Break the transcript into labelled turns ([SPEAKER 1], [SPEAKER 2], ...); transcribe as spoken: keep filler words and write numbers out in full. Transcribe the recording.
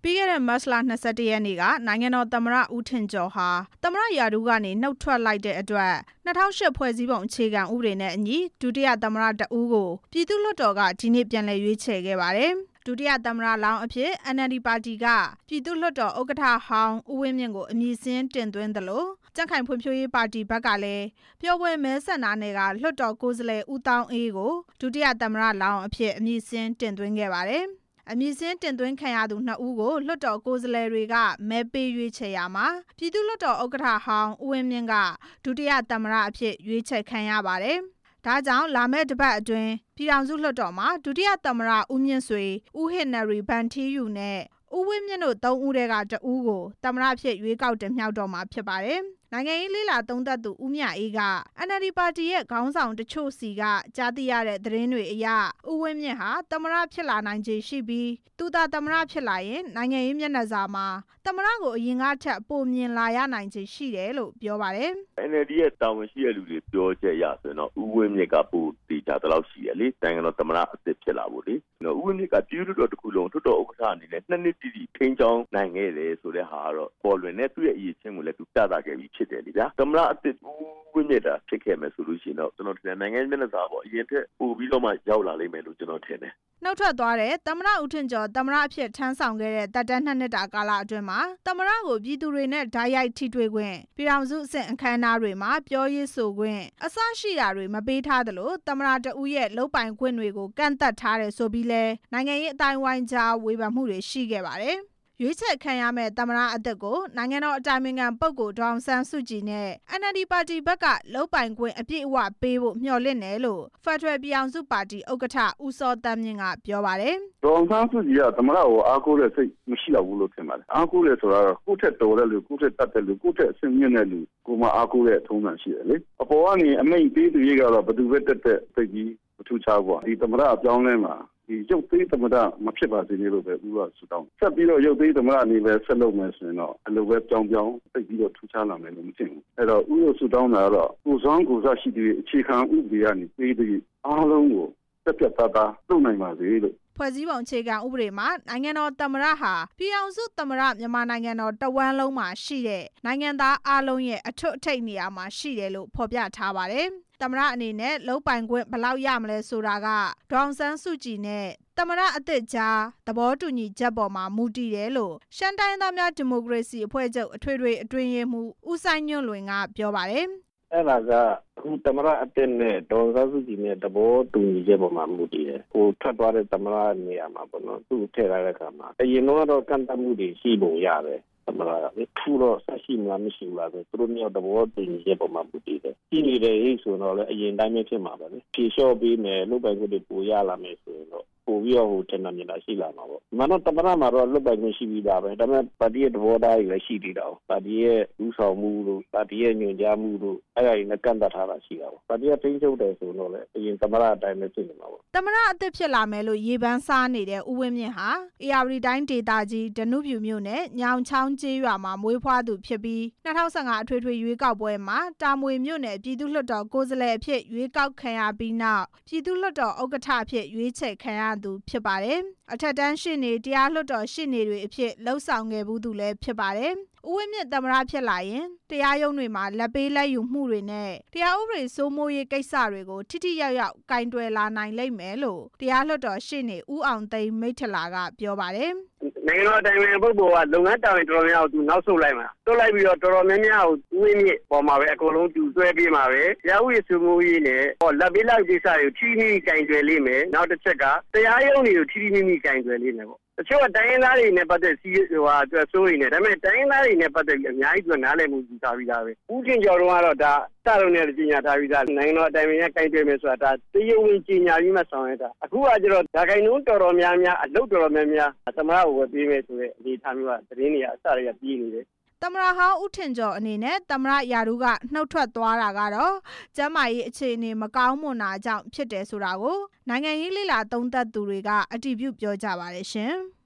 [SPEAKER 1] ပြီးခဲ့တဲ့မတ်လ၂၁ရက်နေ့ကနိုင်ငံတော်သမ္မတဦးထင်ကျော်ဟာသမ္မတရာထူးကနေနှုတ်ထွက်လိုက်တဲ့အတွက်၂၀၀၈ဖွဲ့စည်းပုံအခြေခံဥပဒေနဲ့အညီဒုတိယသမ္မတတဦးကိုပြည်သူ့လွှတ်တော်ကဒီနေ့ပြန်လည်ရွေးချယ်ခဲ့ပါတယ်။ဒုတိယသမ္မတလောင်းအဖြစ် အန် အယ် ဒီ ပါတီကပြည်သူ့လွှတ်တော်ဥက္ကဋ္ဌဟောင်းဦးဝင်းမြင့်ကိုအမည်စာရင်းတင်သွင်းသလိုကြံ့ခိုင်ဖွံ့ဖြိုးရေးပါတီဘက်ကလည်းပျော်ဘွယ်မဲဆန္ဒနယ်ကလွှတ်တော်ကိုယ်စားလှယ်ဦးသောင်းအေးကိုဒုတိယသမ္မတလောင်းအဖြစ်အမည်စာရင်းတင်သွင်းခဲ့ပါတယ်။အမည်စာရင်းတင်သွင်းခံရသူနှစ်ဦးကိုလွှတ်တော်ကိုယ်စားလှယ်တွေကမဲပေးရွေးချယ်ရမှာပြည်သူ့လွှတ်တော်ဥက္ကဋ္ဌဟောင်းဦးဝင်းမြင့်ကဒုတိယသမ္မတအဖြစ်ရွေးချယ်ခံရပါတယ်။ဒါကြောင့်လာမယ့်တစ်ပတ်အတွင်းပြည်ထောင်စုလွှတ်တော်မှာဒုတိယသမ္မတဦးမြင့်ဆွေ၊ဦးဟစ်နရီဗန်ထီးယူနဲ့ဦးဝင်းမြင့်တို့သုံးဦးထဲကတဦးကိုသမ္မတဖြစ်ရွေးကောက်တင်မြှောက်တော့မှာဖြစ်ပါတယ်။နိုင်ငံရေးလေ့လာသုံးသပ်သူဦးမြအေးက အန် အယ် ဒီ ပါတီရဲ့ခေါင်းဆောင်တချို့စီကကြားသိရတဲ့သတင်းတွေအရဦးဝင်းမြင့်ဟာသမ္မတဖြစ်လာနိုင်ခြေရှိပြီးသူသာသမ္မတဖြစ်လာရင်နိုင်ငံရေးမျက်နှာစာမှာသမ္မတကိုအရင်ကထက်ပိုမြင်လာရနိုင်ခြေရှိတယ်လို့ပြောပါတယ်
[SPEAKER 2] ။ အန် အယ် ဒီ ရဲ့တာဝန်ရှိတဲ့လူတွေပြောချက်ရဆိုရင်တော့ဦးဝင်းမြင့်ကပိုတေချာတလောက်ရှိရလေနိုင်ငံတော်သမ္မတအသစ်ဖြစ်လာဖို့လေဦးဝင်းမြင့်ကပြည်သူ့လွှတ်တော်တစ်ခုလုံးလွှတ်တော်ဥက္ကဋ္ဌအနေနဲ့နှစ်နှစ်တိတိထိန်းချောင်းနိုင်ခဲ့တယ်ဆိုတဲ့ဟာကတော့ပေါ်လွင်နဲ့သူ့ရဲ့အရေးချင်းကိုလည်းသူပြသခဲ့ပြီးဖြစ်တယ်လေဗျာသမ္မတအသစ်ဦးဝင်းမြင့်တာဖြစ်ခဲ့မယ်ဆိုလို့ရှိရင်တော့ကျွန်တော်ထင်တယ်နိုင်ငံရေးမျက်နှာစာပေါ့အရင်ထက်ပိုပြီးတော့မှရောက်လာလိမ့်မယ်လို့ကျွန်တော်ထင်တယ်
[SPEAKER 1] နှုတ်ထွက်သွားတဲ့သမ္မတဦးထင်ကျော်သမ္မတအဖြစ်ထမ်းဆောင်ခဲ့တဲ့တပ်တန်းနှစ်နှစ်တာကာလအတွင်းမှာသမ္မတကိုပြည်သူတွေနဲ့ဓာတ်ရိုက်ထိတွေ့ခွင့်ပြည်ထောင်စုအဆင့်အခမ်းအနားတွေမှာပြောရေးဆိုခွင့်အစရှိတာတွေမပေးထားသလိုသမ္မတတဦးရဲ့လုပ်ပိုင်ခွင့်တွေကိုကန့်သတ်ထားတယ်ဆိုပြီးလဲနိုင်ငံရေးအတိုင်းဝိုင်းကြားဝေဖန်မှုတွေရှိခဲ့ပါတယ်ရွေးချယ်ခံရမယ့်သမ္မတအသစ်ကိုနိုင်ငံတော်အတိုင်ပင်ခံပုဂ္ဂိုလ်ဒေါ်အောင်ဆန်းစုကြည်နဲ့ အန် အယ် ဒီ ပါတီဘက်ကလုပ်ပိုင်ခွင့်အပြည့်အဝပေးဖို့မျှော်လင့်တယ်လို့ဖက်ဒရယ်ပြည်ထောင်စုပါတီဥက္ကဋ္ဌဦးစောသန်းမြင့်ကပြောပါတယ်
[SPEAKER 3] ။ဒေါ်အောင်ဆန်းစုကြည်ကသမ္မတကိုအားကိုးတဲ့စိတ်မရှိတော့ဘူးလို့ထင်ပါတယ်။အားကိုးတယ်ဆိုတာတော့ကိုယ့်ထက်တော်တဲ့လူကိုယ့်ထက်တတ်တဲ့လူကိုယ့်ထက်အဆင့်မြင့်တဲ့လူကိုမှအားကိုးတဲ့ထုံးစံရှိတယ်လေ။အပေါ်ကနေအမိန့်ပေးသူကြီးကတော့ဘယ်သူပဲတက်တက်သိကြီးမထူးခြားဘူး။ဒီသမ္မတအပြောင်းလဲမှာဒီရုပ်သေးသမ္မတမဖြစ်ပါစေလို့ပဲဦးကဆုတောင်းဆက်ပြီးတော့ရုပ်သေးသမ္မတအနေနဲ့ဆက်လုပ်မယ်ဆိုရင်တော့အလိုပဲပြောင်းပြောင်းသိပြီးတော့ထူးခြားလာမယ်လို့မထင်ဘူးအဲ့တော့ဦးရဆုတောင်းတာကတော့ကိုစွမ်းကိုစားရှိတဲ့အခြေခံဥပဒေကနေပေးပြီးအားလုံးကိုတက်ပြတ်သားသားလုပ်နိုင်ပါစေလို့
[SPEAKER 1] ဖွဲ့စည်းပုံအခြေခံဥပဒေမှာနိုင်ငံတော်သမ္မတဟာပြည်ထောင်စုသမ္မတမြန်မာနိုင်ငံတော်တဝန်းလုံးမှာရှိတဲ့နိုင်ငံသားအလုံးရဲ့အထွတ်အထိပ်နေရာမှာရှိတယ်လို့ဖော်ပြထားပါတယ်။သမ္မတအနေနဲ့လုပ်ပိုင်ခွင့်ဘယ်လောက်ရမလဲဆိုတာကဒေါ်အောင်ဆန်းစုကြည်နဲ့သမ္မတအသစ်ကြားသဘောတူညီချက်ပေါ်မှာမူတည်တယ်လို့ရှမ်းတိုင်းသားများဒီမိုကရေစီအဖွဲ့ချုပ်အထွေထွေအတွင်းရေးမှူးဦးစိုင်းညွန့်လွင်ကပြောပါတယ်
[SPEAKER 4] ။အဲ့ဒါကအခုသမ္မတအသစ်နဲ့ဒေါ်အောင်ဆန်းစုကြည်နဲ့သဘောတူညီချက်ပေါ်မှာမူတည်တယ်။ဟိုထွက်သွားတဲ့သမ္မတနေရာမှာပေါ့နော်သူ့ထည့်ထားတဲ့အခါမှာအရင်တော့ကန့်သတ်မှုတွေရှိပုံရတယ်သမ္မတကထူတော့ဆက်ရှိမလားမရှိဘူးလားဆိုသူတို့မျိုးသဘောတူညီချက်ပေါ်မှာမူတည်တယ်။ကြီးနေတယ်ဟိဆိုတော့လည်းအရင်တိုင်းပဲဖြစ်မှာပဲလေ။ဖြေလျှော့ပေးမယ်လုပ်ပိုင်ခွင့်တွေပိုရလာမယ်ဆိုရင်တော့ပိုပြီးတော့ဟိုတင်နာမြင်တာရှိလာမှာပေါ့။မနော်သမ္မတမှာတော့လုပ်ပိုင်ခွင့်ရှိပြီးသားပဲ။ဒါပေမဲ့ပါတီရဲ့သဘောထားကြီးလည်းရှိသေးတာ။ပါတီရဲ့လူဆောင်မှုတို့ပါတီရဲ့ညွှန်ကြားမှုတို့အဲ့ဒါတွေနဲ့ကန့်သတ်ထားတာရှိတာပေါ့။ပါတီကထိန်းချုပ်တယ်ဆိုတော့လည်းအရင်သမ္မတအတိုင်းပဲဖြစ်နေမှာပေါ့
[SPEAKER 1] ။သမ္မတအသစ်ဖြစ်လာမယ်လို့ရေပန်းစားနေတဲ့ဦးဝင်းမြင့်ဟာအေရဝတီတိုင်းဒေသကြီးဒနုဖြူမြို့နယ်ညောင်ချောင်းကျေးရွာမှာမွေးဖွားသူဖြစ်ပြီး၂၀၁၅အထွေထွေရွေးကောက်ပွဲမှာတာမွေမြို့နယ်ပြည်သူ့လွှတ်တော်ကိုယ်စားလှယ်အဖြစ်ရွေးကောက်ခံရပြီးနောက်ပြည်သူ့လွှတ်တော်ဥက္ကဋ္ဌအဖြစ်ရွေးချယ်ခံရသူဖြစ်ပါတယ်။အထက်တန်းရှေ့နေတရားလွှတ်တော်ရှေ့နေတွေအဖြစ်လှုပ်ဆောင်ခဲ့ဘူးသူလည်းဖြစ်ပါတယ်။ဦးဝင်းမြင့်သမ္မတဖြစ်လာရင်တရားရုံးတွေမှာလက်ပေးလက်ယူမှုတွေနဲ့တရားဥပဒေစိုးမိုးရေးကိစ္စတွေကိုထိထိရောက်ရောက်ကင်တွယ်လာနိုင်လိမ့်မယ်လို့တရားလွှတ်တော်ရှေ့နေဦးအောင်သိန်းမိထ္ထလာကပြောပါတယ်
[SPEAKER 5] ။နိုင်ငံတော်အတိုင်ပင်ခံပုဂ္ဂိုလ်ကလုပ်ငန်းတာဝန်တော်တော်များများကိုသူနောက်ဆုတ်လိုက်မှာဆုတ်လိုက်ပြီးတော့တော်တော်များများကိုဦးဝင်းမြင့်ပေါ်မှာပဲအကုန်လုံးသူဆွဲပေးမှာပဲတရားဥပဒေစိုးမိုးရေးနဲ့ဟောလက်ပေးလက်ယူကိစ္စတွေကိုထိထိကင်တွယ်လိမ့်မယ်နောက်တစ်ချက်ကတရားရုံးတွေကိုထိထိမိမိကင်တွယ်လိမ့်မယ်ပေါ့တချို့ကတိုင်းရင်းသားတွေနဲ့ပတ်သက်စီးဟိုဟာအတွက်စိုးရိမ်နေဒါပေမဲ့တိုင်းရင်းသားတွေနဲ့ပတ်သက်ပြီးအများကြီးကနားလည်မှုယူထားပြီးသားပဲဦးထင်ကျော်တို့ကတော့ဒါစလုံးနဲ့ကြီးညာထားပြီးသားနိုင်ငံတော်အတိုင်ပင်ခံကင်တွယ်မယ်ဆိုတာဒါတရားဝင်ကြီးညာပြီးမှဆောင်ရတာအခုကကျတော့ဒါခိုင်နှုန်းတော်တော်များများအလုပ်တော်တော်များများသမ္မတကိုပဲပေးမယ်ဆိုတဲ့အနေအထားမျိုးကသတင်းတွေကအစတွေကပြီးနေတယ်
[SPEAKER 1] သမ္မတဟောင်းဦးထင်ကျော်အနေနဲ့သမ္မတရာထူးကနှုတ်ထွက်သွားတာကတော့ကျန်းမာရေးအခြေအနေမကောင်းမွန်တာကြောင့်ဖြစ်တယ်ဆိုတာကိုနိုင်ငံရေးလေ့လာသုံးသပ်သူတွေကအတည်ပြုပြောကြပါတယ်ရှင်။